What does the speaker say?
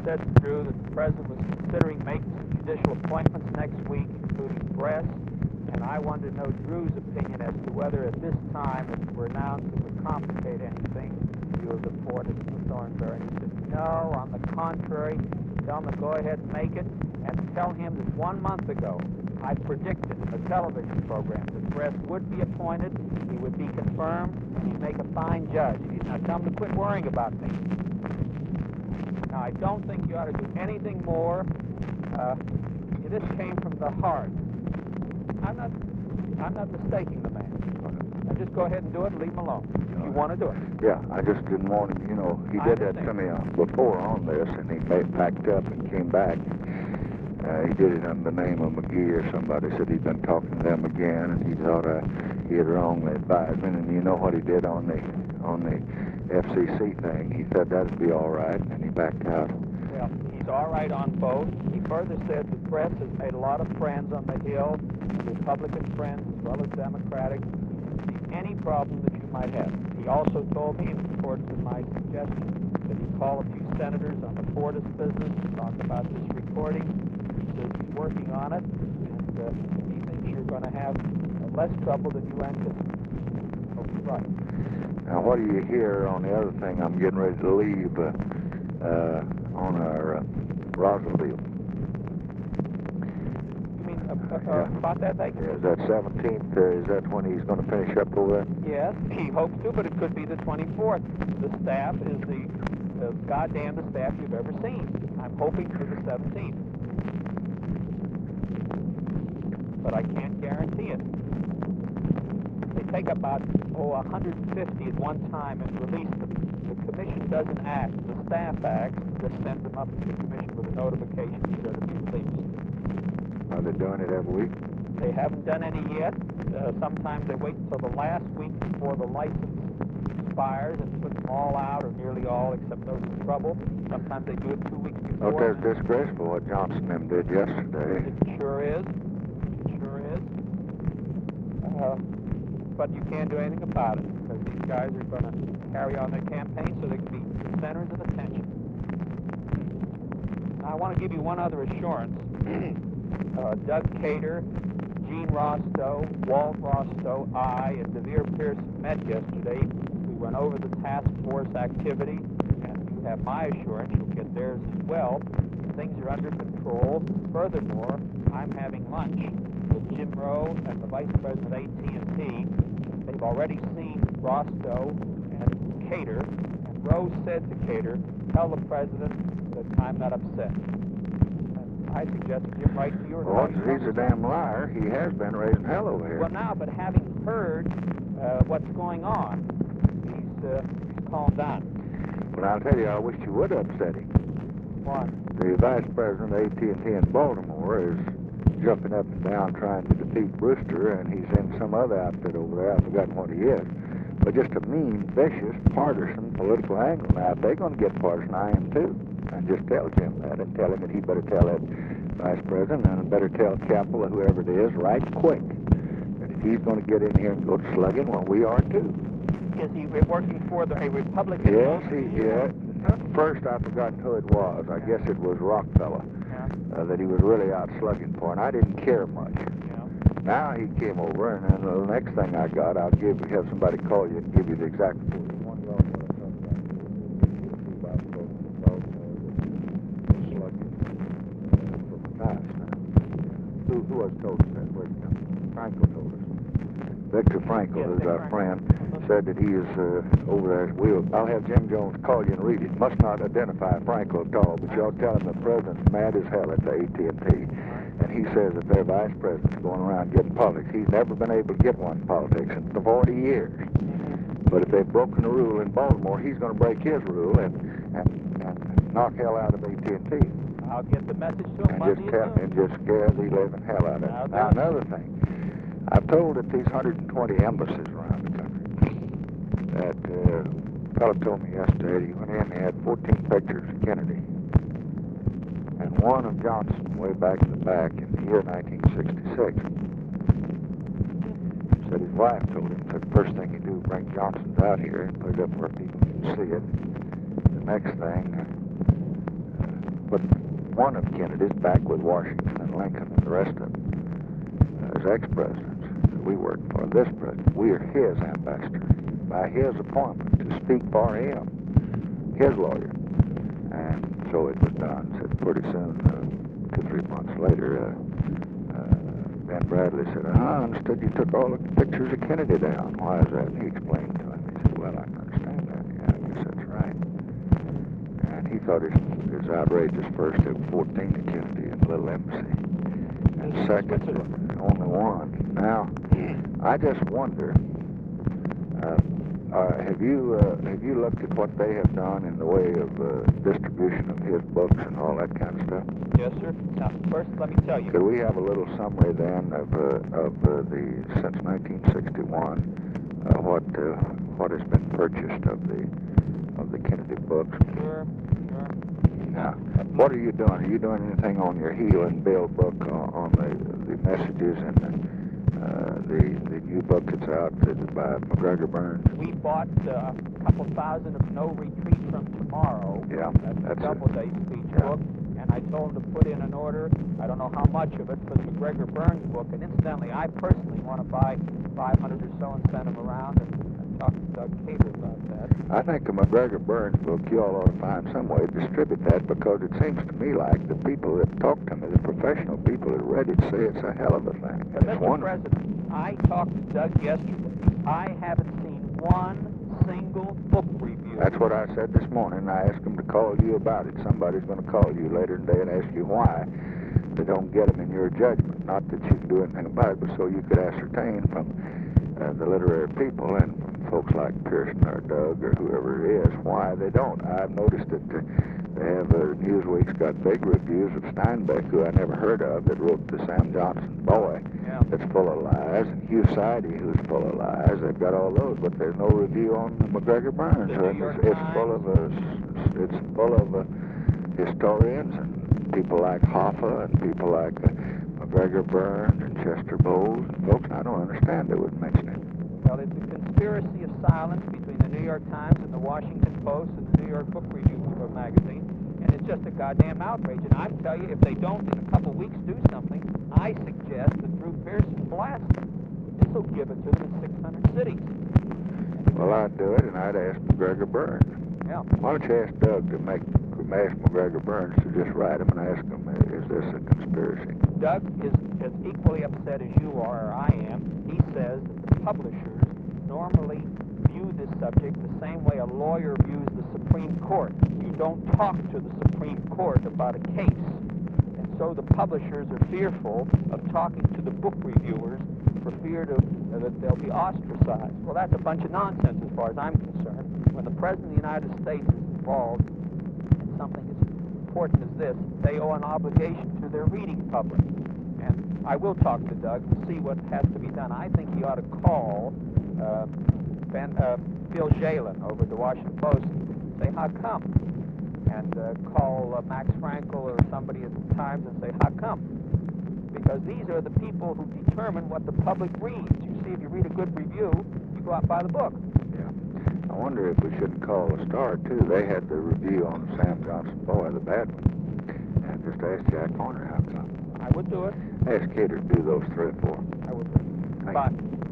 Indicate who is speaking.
Speaker 1: said to Drew that the President was considering making some judicial appointments next week, including Bress, and I wanted to know Drew's opinion as to whether at this time, if it were announced, it would complicate anything in view of the Fortis and Thornbury. And he said, no, on the contrary, tell him to go ahead and make it, and tell him that 1 month ago, I predicted in the television program that Bress would be appointed, he would be confirmed, and he'd make a fine judge. Now tell him to quit worrying about me. Now, I don't think you ought to do anything more. This came from the heart. I'm not mistaking the man. Now just go ahead and do it and leave him alone if you want to do it.
Speaker 2: Yeah, I just didn't want him, you know, he did that to me before on this, and he packed up and came back. He did it under the name of McGee or somebody, said he'd been talking to them again, and he thought he had wrongly advised me. And you know what he did on the FCC thing? He said that'd be all right, and he backed out.
Speaker 1: Well, he's all right on both. He further said the Bress has made a lot of friends on the Hill, Republican friends as well as Democratic. He didn't see any problem that you might have. He also told me, in accordance with my suggestion, that he'd call a few senators on the Fortis business and talk about this recording. So he's working on it, and he thinks you're going to have less trouble than you anticipate. Hope he's right.
Speaker 2: Now, what do you hear on the other thing? I'm getting ready to leave on our Roswell deal.
Speaker 1: You mean about that thing?
Speaker 2: Is that 17th? Is that when he's going to finish up over there?
Speaker 1: Yes, he hopes to, but it could be the 24th. The staff is the goddamnedest staff you've ever seen. I'm hoping for the 17th. But I can't guarantee it. They take about, 150 at one time and release them. The commission doesn't act. The staff acts, just sends them up to the commission with a notification that they're to be released.
Speaker 2: Are they doing it every week?
Speaker 1: They haven't done any yet. Sometimes they wait until the last week before the license expires and put them all out, or nearly all, except those in trouble. Sometimes they do it 2 weeks before.
Speaker 2: Oh, that's disgraceful what Johnson and them did yesterday.
Speaker 1: It sure is. But you can't do anything about it, because these guys are going to carry on their campaign so they can be centers of attention. Now, I want to give you one other assurance. Doug Cater, Gene Rostow, Walt Rostow, I, and DeVere Pearson met yesterday. We went over the task force activity, and you have my assurance, you'll get theirs as well. Things are under control. Furthermore, I'm having lunch with Jim Rowe and the Vice President of AT&T. They've already seen Rostow and Cater, and Rowe said to Cater, tell the President that I'm not upset. And I suggested Jim write to you.
Speaker 2: Well, he's a damn liar. He has been raising hell over here.
Speaker 1: Well, now, but having heard what's going on, he's calmed down.
Speaker 2: Well, I'll tell you, I wish you would upset him.
Speaker 1: Why?
Speaker 2: The Vice President of AT&T in Baltimore is jumping up and down trying to defeat Brewster, and he's in some other outfit over there. I've forgotten what he is. But just a mean, vicious, partisan political angle. Now, if they're going to get partisan, I am too. And just tell Jim that, and tell him that he better tell that Vice President, and better tell Capel or whoever it is right quick that if he's going to get in here and go slugging, well, we are too.
Speaker 1: Is he working for a Republican?
Speaker 2: Yes, First, I've forgotten who it was. I guess it was Rockefeller that he was really out slugging for, and I didn't care much. Now he came over, and then the next thing I got, I'll have somebody call you and give you the exact. Who was told us that? Where'd he come? Frankel told us. Victor Frankel, who's our friend, said that he is over there. I'll have Jim Jones call you and read it. Must not identify Frankel at all, but y'all tell him the president's mad as hell at the AT&T. And he says that their vice president's going around getting politics. He's never been able to get one in politics in 40 years. But if they've broken the rule in Baltimore, he's going to break his rule and knock hell out of AT&T.
Speaker 1: I'll get the message to him Monday
Speaker 2: and just scare the living hell out of him. Now, another thing. I've told at these 120 embassies around the country that a fellow told me yesterday he went in and he had 14 pictures of Kennedy and one of Johnson way back in the back in the year 1966. Said his wife told him that the first thing he'd do was bring Johnson's out here and put it up where people can see it. The next thing, put one of Kennedy's back with Washington and Lincoln and the rest of them as ex-presidents that we worked for. This president, we are his ambassador by his appointment to speak for him, his lawyer. And so it was done. Said pretty soon, 2-3 months later, Ben Bradley said, I understood you took all the pictures of Kennedy down. Why is that? And he explained to him. He said, well, I can understand that. Yeah, I guess that's right. And he thought it was outrageous. First, there were 14 of Kennedy in the little embassy. And second, only one. Now, I just wonder, have you looked at what they have done in the way of distribution of his books and all that kind of stuff?
Speaker 1: Yes, sir. Now, first, let me tell you.
Speaker 2: Could we have a little summary then of the since 1961 what has been purchased of the Kennedy books?
Speaker 1: Sure.
Speaker 2: Now, what are you doing? Are you doing anything on your Heel and Bill book on the messages and the new book that's out by McGregor Burns?
Speaker 1: We bought a couple thousand of No Retreat from Tomorrow.
Speaker 2: Yeah,
Speaker 1: that's a Doubleday speech book. And I told him to put in an order, I don't know how much of it, for the McGregor Burns book. And incidentally, I personally want to buy 500 or so and send them around and talk to Doug Cater about that.
Speaker 2: I think the McGregor Burns book, you all ought to find some way to distribute that, because it seems to me like the people that talk to me, the professional people that read it, say it's a hell of a thing.
Speaker 1: But Mr. President, I talked to Doug yesterday. I haven't seen one single book review.
Speaker 2: That's what I said this morning. I asked them to call you about it. Somebody's going to call you later in the day and ask you why they don't get them in your judgment. Not that you can do anything about it, but so you could ascertain from the literary people and from folks like Pearson or Doug or whoever it is why they don't. I've noticed that they have Newsweek's got big reviews of Steinbeck, who I never heard of, that wrote the Sam Johnson Boy.
Speaker 1: Yeah.
Speaker 2: That's full of lies, and Hugh Sidey, who's full of lies. They've got all those, but there's no review on McGregor Burns. It's full of historians and people like Hoffa and people like McGregor Burns and Chester Bowles and folks I don't understand they would mention it.
Speaker 1: Well, it's a conspiracy of silence between the New York Times and the Washington Post and the New York Book Review magazine, and it's just a goddamn outrage. And I tell you, if they don't in a couple of weeks do something, I suggest that Drew Pearson blast them. This will give it to them in 600 cities.
Speaker 2: Well, I'd do it, and I'd ask McGregor Burns.
Speaker 1: Yeah.
Speaker 2: Why don't you ask Doug to ask McGregor Burns to just write him and ask him, is this a conspiracy?
Speaker 1: Doug is as equally upset as you are or I am. He says that the publishers normally view this subject the same way a lawyer views the Supreme Court. You don't talk to the Supreme Court about a case. And so the publishers are fearful of talking to the book reviewers for fear that they'll be ostracized. Well, that's a bunch of nonsense as far as I'm concerned. When the President of the United States is involved in something as important as this, they owe an obligation to their reading public. And I will talk to Doug and see what has to be done. I think he ought to call Phil Jalen over at the Washington Post and say, how come? And call Max Frankel or somebody at the Times and say, how come? Because these are the people who determine what the public reads. You see, if you read a good review, you go out and buy the book.
Speaker 2: Yeah. I wonder if we shouldn't call the Star, too. They had the review on Sam Johnson Boy, the bad one. And just ask Jack Horner how come.
Speaker 1: I would do it.
Speaker 2: Ask Cater to do those 3 or 4.
Speaker 1: I would do it. Bye.